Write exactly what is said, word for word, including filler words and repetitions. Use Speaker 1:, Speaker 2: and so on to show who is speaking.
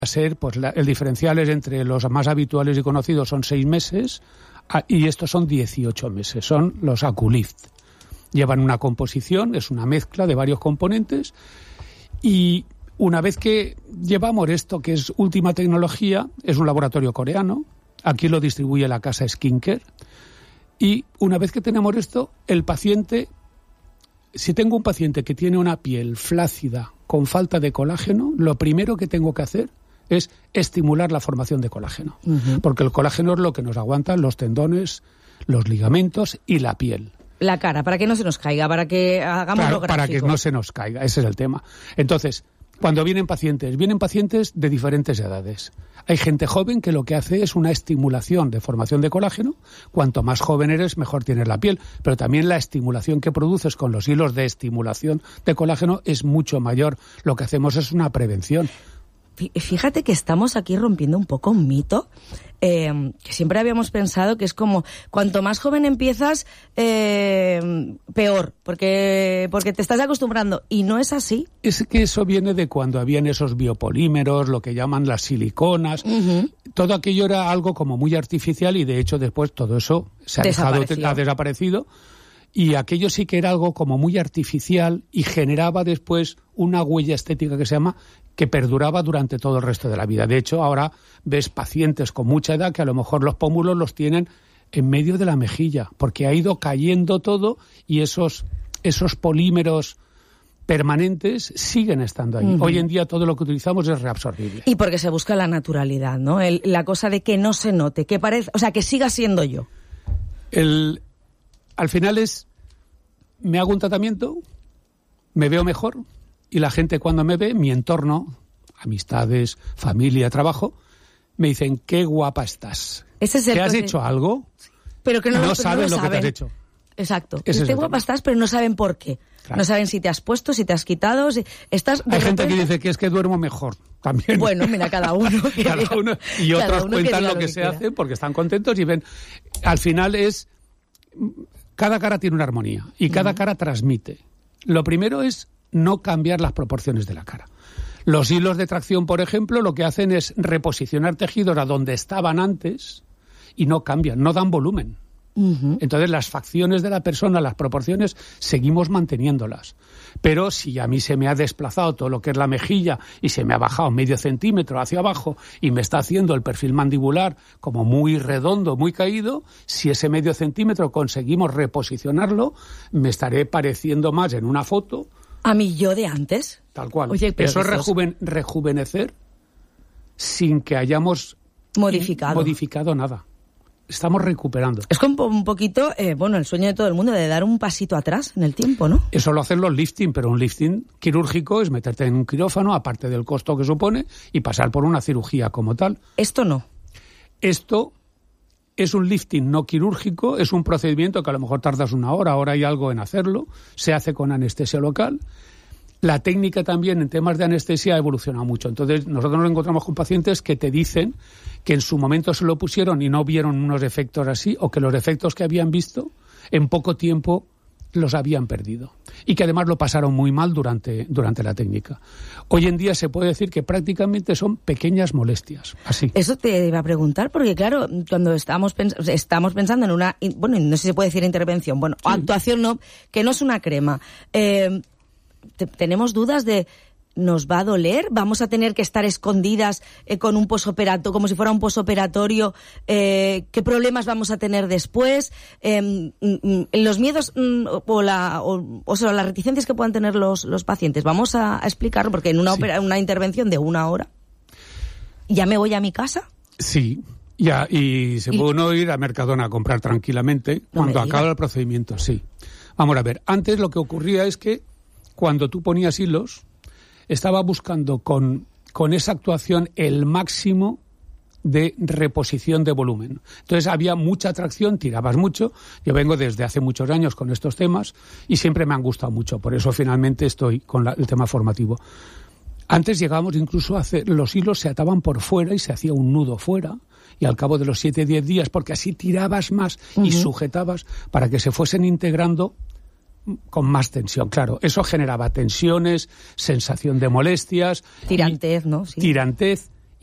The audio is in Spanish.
Speaker 1: ser, pues la, el diferencial es entre los más habituales y conocidos son seis meses a, y estos son dieciocho meses, son los Aculift. Llevan una composición, es una mezcla de varios componentes y una vez que llevamos esto, que es última tecnología, es un laboratorio coreano, aquí lo distribuye la casa Skincare, y una vez que tenemos esto, el paciente, si tengo un paciente que tiene una piel flácida con falta de colágeno, lo primero que tengo que hacer es estimular la formación de colágeno. Uh-huh. Porque el colágeno es lo que nos aguanta los tendones, los ligamentos y la piel.
Speaker 2: La cara, para que no se nos caiga, para que hagamos
Speaker 1: claro,
Speaker 2: lo gráfico.
Speaker 1: Para que no se nos caiga, ese es el tema. Entonces, cuando vienen pacientes, vienen pacientes de diferentes edades. Hay gente joven que lo que hace es una estimulación de formación de colágeno. Cuanto más joven eres, mejor tienes la piel. Pero también la estimulación que produces con los hilos de estimulación de colágeno es mucho mayor. Lo que hacemos es una prevención.
Speaker 2: Fíjate que estamos aquí rompiendo un poco un mito eh, que siempre habíamos pensado que es como cuanto más joven empiezas eh, peor porque porque te estás acostumbrando y no es así.
Speaker 1: Es que eso viene de cuando habían esos biopolímeros, lo que llaman las siliconas. Uh-huh. Todo aquello era algo como muy artificial y de hecho después todo eso se ha dejado, ha desaparecido. Y aquello sí que era algo como muy artificial y generaba después una huella estética que se llama, que perduraba durante todo el resto de la vida. De hecho, ahora ves pacientes con mucha edad que a lo mejor los pómulos los tienen en medio de la mejilla, porque ha ido cayendo todo y esos, esos polímeros permanentes siguen estando ahí. Uh-huh. Hoy en día todo lo que utilizamos es reabsorbible.
Speaker 2: Y porque se busca la naturalidad, ¿no? El, la cosa de que no se note, que parezca, o sea, que siga siendo yo.
Speaker 1: El... Al final es, me hago un tratamiento, me veo mejor y la gente cuando me ve, mi entorno, amistades, familia, trabajo, me dicen, qué guapa estás.
Speaker 2: Ese es el
Speaker 1: ¿Te has
Speaker 2: proceso.
Speaker 1: hecho algo?
Speaker 2: Pero que no,
Speaker 1: no
Speaker 2: lo,
Speaker 1: saben
Speaker 2: no lo,
Speaker 1: lo
Speaker 2: saben.
Speaker 1: que te has hecho.
Speaker 2: Exacto.
Speaker 1: Ese
Speaker 2: Qué
Speaker 1: es
Speaker 2: guapa
Speaker 1: tema.
Speaker 2: estás, pero no saben por qué. Claro. No saben si te has puesto, si te has quitado, si estás...
Speaker 1: Hay gente
Speaker 2: repente...
Speaker 1: que dice que es que duermo mejor, también.
Speaker 2: Bueno, mira, cada uno. Que
Speaker 1: cada
Speaker 2: diga,
Speaker 1: uno y otros
Speaker 2: cada uno
Speaker 1: cuentan
Speaker 2: que
Speaker 1: lo que,
Speaker 2: que
Speaker 1: se
Speaker 2: quiera.
Speaker 1: hace porque están contentos y ven. Al final es... Cada cara tiene una armonía y cada uh-huh. cara transmite. Lo primero es no cambiar las proporciones de la cara. Los hilos de tracción, por ejemplo, lo que hacen es reposicionar tejidos a donde estaban antes y no cambian, no dan volumen. Uh-huh. Entonces las facciones de la persona, las proporciones, seguimos manteniéndolas. Pero si a mí se me ha desplazado todo lo que es la mejilla y se me ha bajado medio centímetro hacia abajo y me está haciendo el perfil mandibular como muy redondo, muy caído, si ese medio centímetro conseguimos reposicionarlo, me estaré pareciendo más en una foto
Speaker 2: a mí yo de antes.
Speaker 1: Tal cual.
Speaker 2: Oye, pero
Speaker 1: eso es rejuven, rejuvenecer sin que hayamos
Speaker 2: modificado,
Speaker 1: modificado nada. Estamos recuperando.
Speaker 2: Es como un poquito, eh, bueno, el sueño de todo el mundo de dar un pasito atrás en el tiempo, ¿no?
Speaker 1: Eso lo hacen los lifting, pero un lifting quirúrgico es meterte en un quirófano, aparte del costo que supone, y pasar por una cirugía como tal.
Speaker 2: Esto no.
Speaker 1: Esto es un lifting no quirúrgico, es un procedimiento que a lo mejor tardas una hora, hora y algo en hacerlo, se hace con anestesia local. La técnica también en temas de anestesia ha evolucionado mucho. Entonces, nosotros nos encontramos con pacientes que te dicen que en su momento se lo pusieron y no vieron unos efectos así, o que los efectos que habían visto en poco tiempo los habían perdido. Y que además lo pasaron muy mal durante, durante la técnica. Hoy en día se puede decir que prácticamente son pequeñas molestias. Así.
Speaker 2: Eso te iba a preguntar, porque claro, cuando estamos, pens- estamos pensando en una, bueno, no sé si se puede decir intervención, bueno, sí. actuación no, que no es una crema. Eh, Te, tenemos dudas de, ¿nos va a doler? ¿Vamos a tener que estar escondidas eh, con un posoperatorio, como si fuera un posoperatorio? Eh, ¿Qué problemas vamos a tener después? Eh, los miedos mm, o, la, o, o sea, las reticencias que puedan tener los, los pacientes, vamos a, a explicarlo, porque en una,
Speaker 1: sí.
Speaker 2: opera, una intervención de una hora, ¿ya me voy a mi casa?
Speaker 1: Sí. Ya, y se puede uno ir a Mercadona a comprar tranquilamente no cuando acaba el procedimiento, sí. Vamos a ver, antes lo que ocurría es que cuando tú ponías hilos, estaba buscando con, con esa actuación el máximo de reposición de volumen. Entonces había mucha atracción, tirabas mucho. Yo vengo desde hace muchos años con estos temas y siempre me han gustado mucho. Por eso finalmente estoy con la, el tema formativo. Antes llegábamos incluso a hacer, los hilos se ataban por fuera y se hacía un nudo fuera. Y al cabo de los siete, diez días, porque así tirabas más uh-huh. y sujetabas para que se fuesen integrando con más tensión, claro. Eso generaba tensiones, sensación de molestias.
Speaker 2: Tirantez, ¿no? Sí.
Speaker 1: Tirantez.